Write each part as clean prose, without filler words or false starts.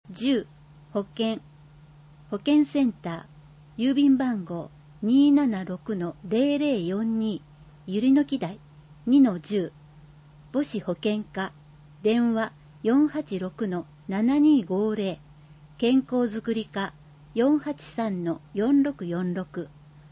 10、保険センター、郵便番号 276-0042、ゆりの木台 2-10、母子保険課、電話 486-7250、健康づくり課 483-4646。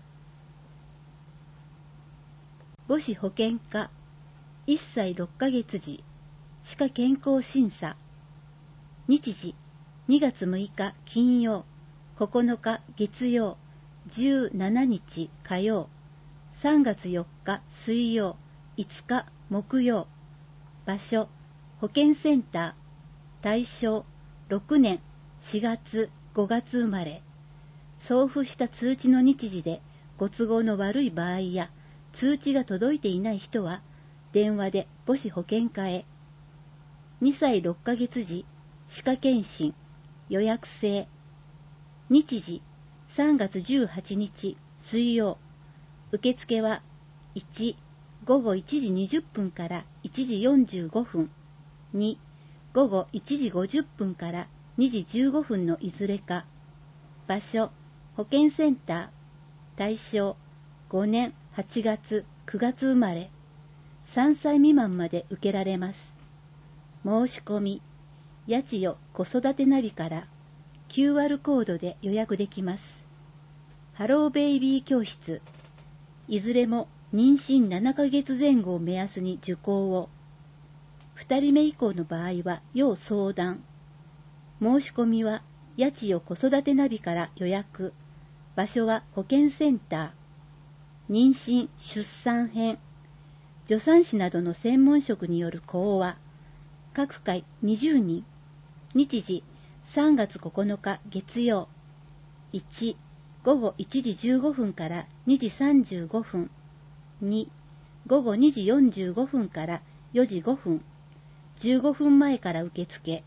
母子保険課、1歳6ヶ月時、歯科健康審査。日時、2月6日金曜、9日月曜、17日火曜、3月4日水曜、5日木曜。場所、保健センター。対象、6年4月5月生まれ。送付した通知の日時でご都合の悪い場合や、通知が届いていない人は、電話で母子保険課へ。2歳6ヶ月時、歯科検診、予約制。日時、3月18日水曜。受付は、1、午後1時20分から1時45分。2、午後1時50分から2時15分のいずれか。場所、保健センター。対象、5年8月9月生まれ。3歳未満まで受けられます。申し込み、やちよ子育てナビから QR コードで予約できます。ハローベイビー教室。いずれも妊娠7ヶ月前後を目安に受講を。2人目以降の場合は要相談。申し込みはやちよ子育てナビから予約。場所は保健センター。妊娠・出産編。助産師などの専門職による講話。各回20人。日時、3月9日月曜。1、午後1時15分から2時35分。2、午後2時45分から4時5分。15分前から受付。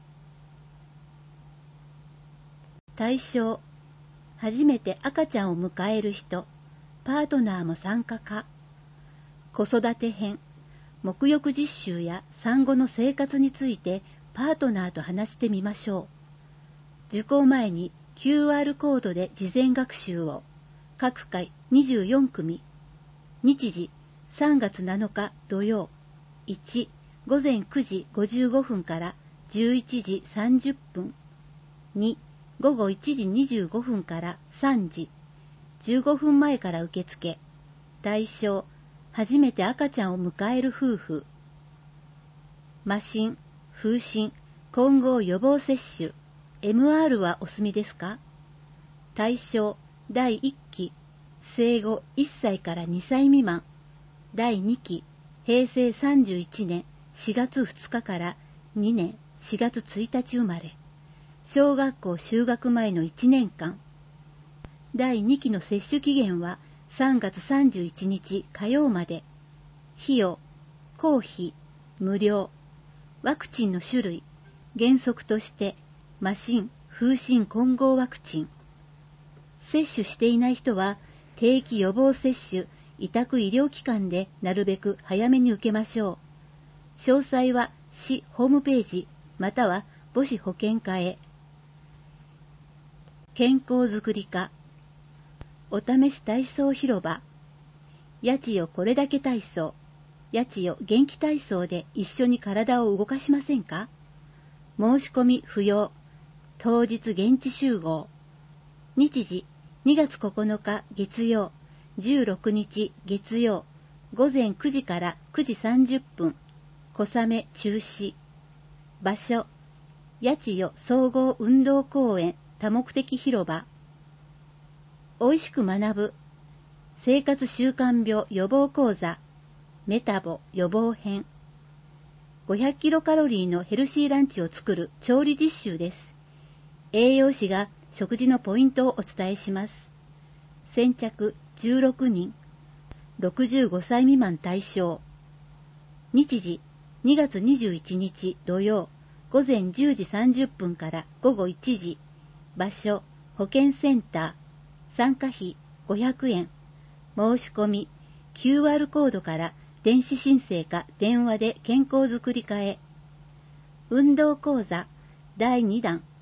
対象、初めて赤ちゃんを迎える人、パートナーも参加か。子育て編、沐浴実習や産後の生活についてパートナーと話してみましょう。受講前に QR コードで事前学習を。各回24組。日時、3月7日土曜。1、午前9時55分から11時30分。2、午後1時25分から3時。15分前から受付。対象、初めて赤ちゃんを迎える夫婦。麻疹、風疹、混合予防接種、MR はお済みですか？対象、第1期、生後1歳から2歳未満。第2期、平成31年4月2日から2年4月1日生まれ。小学校就学前の1年間。第2期の接種期限は3月31日火曜まで。費用、公費、無料。ワクチンの種類、原則として麻疹、風疹混合ワクチン。接種していない人は定期予防接種、委託医療機関でなるべく早めに受けましょう。詳細は市ホームページまたは母子保健課へ。健康づくり課。お試し体操広場。やちよこれだけ体操。やちよ元気体操で一緒に体を動かしませんか？申し込み不要。当日現地集合。日時、2月9日月曜、16日月曜、午前9時から9時30分。小雨中止。場所、やちよ総合運動公園多目的広場。おいしく学ぶ生活習慣病予防講座メタボ予防編。500キロカロリーのヘルシーランチを作る調理実習です。栄養士が食事のポイントをお伝えします。先着16人。65歳未満対象。日時、2月21日土曜、午前10時30分から午後1時。場所、保健センター。参加費500円。申し込み、QR コードから電子申請か電話で健康づくり課へ。運動講座第2弾。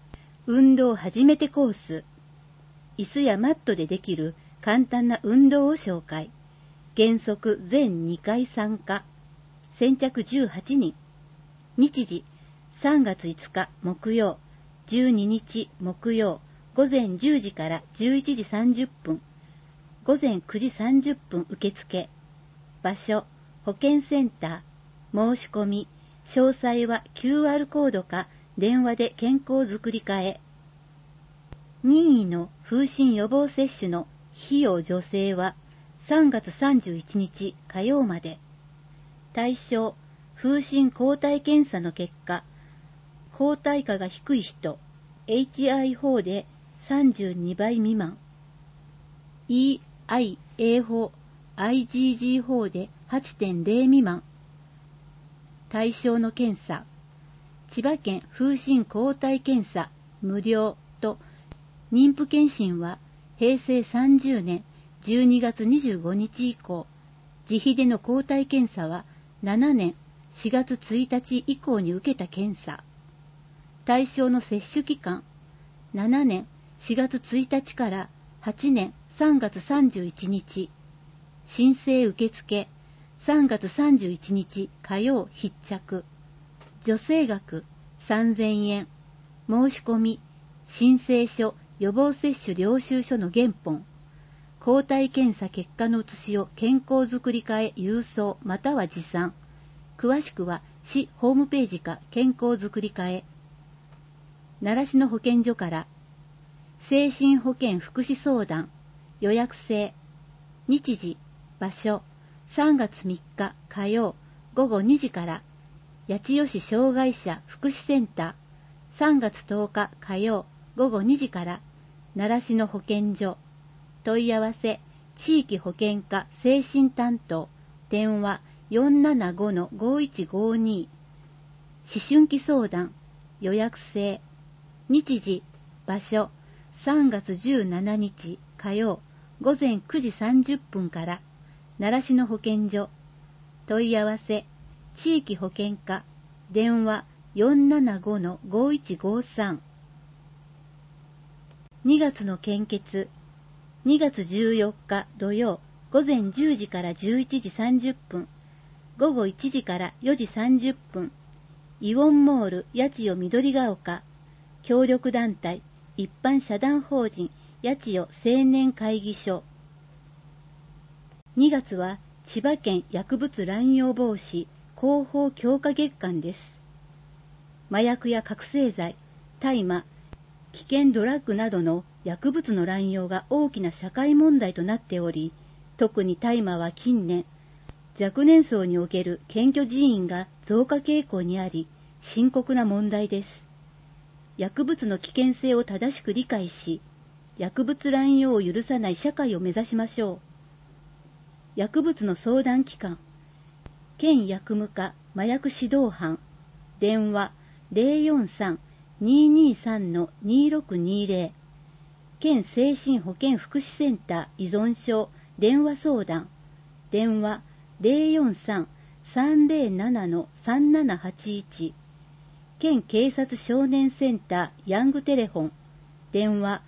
運動初めてコース。椅子やマットでできる簡単な運動を紹介。原則全2回参加。先着18人。日時3月5日木曜、12日木曜、午前10時から11時30分。午前9時30分受付。場所、保健センター。申し込み、詳細は QR コードか電話で健康づくり課へ。任意の風疹予防接種の費用助成は3月31日火曜まで。対象、風疹抗体検査の結果、抗体価が低い人、HI4 で32倍未満、EIA4、IgG4 で 8.0 未満。対象の検査、千葉県風疹抗体検査無料と妊婦検診は平成30年12月25日以降、自費での抗体検査は7年4月1日以降に受けた検査。対象の接種期間、7年4月1日から8年3月31日。申請受付、3月31日火曜必着。助成額3000円。申し込み、申請書、予防接種領収書の原本。抗体検査結果の写しを健康づくり課へ郵送または持参。詳しくは市ホームページか健康づくり課へ。習志野保健所から精神保健福祉相談予約制。日時、場所、3月3日火曜午後2時から八千代市障害者福祉センター。3月10日火曜午後2時から習志野保健所。問い合わせ、地域保健課精神担当。電話 475-5152。思春期相談予約制。日時、場所、3月17日火曜午前9時30分から習志野保健所。問い合わせ、地域保健課。電話 475-5153。2月の献血。2月14日土曜午前10時から11時30分。午後1時から4時30分。イオンモール八千代緑ヶ丘。協力団体一般社団法人八千代青年会議所。2月は千葉県薬物乱用防止広報強化月間です。麻薬や覚醒剤、大麻、危険ドラッグなどの薬物の乱用が大きな社会問題となっており、特に大麻は近年、若年層における検挙人員が増加傾向にあり、深刻な問題です。薬物の危険性を正しく理解し、薬物乱用を許さない社会を目指しましょう。薬物の相談機関、県薬務課麻薬指導班。電話 043-223-2620。県精神保健福祉センター依存症電話相談。電話 043-307-3781。県警察少年センターヤングテレフォン。電話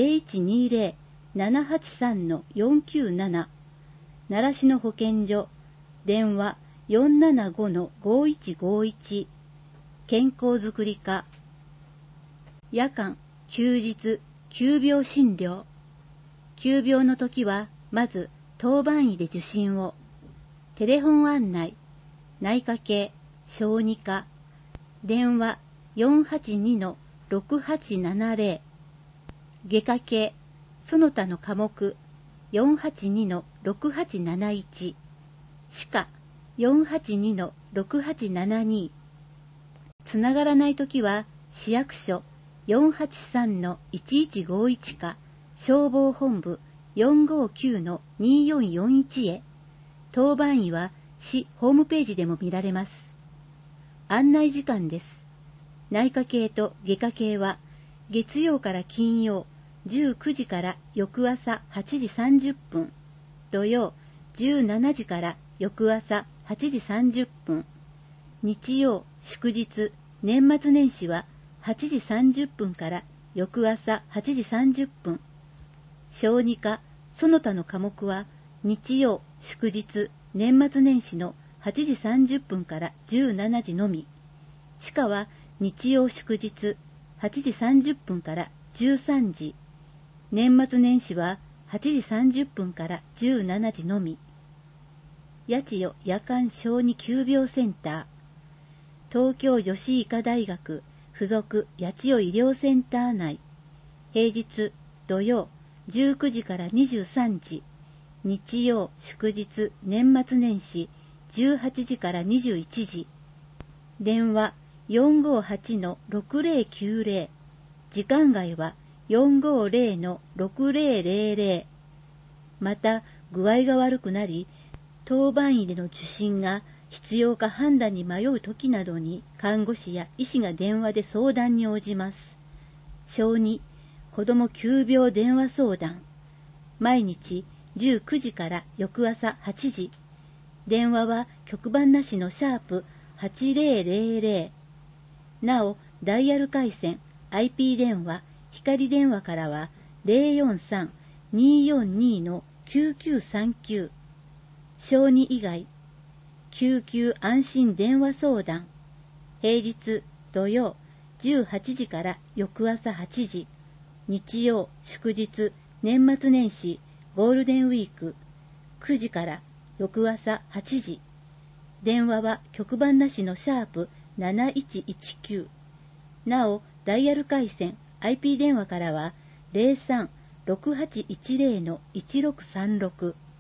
0120-783-497。習志野保健所。電話 475-5151。健康づくり課。夜間、休日、急病診療。急病の時は、まず、当番医で受診を。テレフォン案内、内科系、小児科。電話 482-6870。外科系、その他の科目 482-6871。歯科 482-6872。つながらないときは市役所 483-1151 か消防本部 459-2441 へ。当番医は市ホームページでも見られます。案内時間です。内科系と外科系は月曜から金曜19時から翌朝8時30分、土曜17時から翌朝8時30分、日曜祝日年末年始は8時30分から翌朝8時30分。小児科、その他の科目は、日曜、祝日、年末年始の8時30分から17時のみ。歯科は日曜祝日、8時30分から13時。年末年始は8時30分から17時のみ。八千代夜間小児急病センター。東京女子医科大学附属八千代医療センター内。平日、土曜、19時から23時。日曜、祝日、年末年始、18時から21時。電話 458-6090。時間外は 450-6000。また、具合が悪くなり、当番医での受診が必要か判断に迷う時などに看護師や医師が電話で相談に応じます。小児、子ども急病電話相談。毎日19時から翌朝8時。電話は局番なしの#8000。なお、ダイヤル回線、IP 電話、光電話からは 043-242-9939。小児以外、救急安心電話相談。平日、土曜、18時から翌朝8時。日曜、祝日、年末年始、ゴールデンウィーク、9時から翌朝8時。電話は局番なしの#7119。なお、ダイヤル回線、IP 電話からは 03-6810-1636。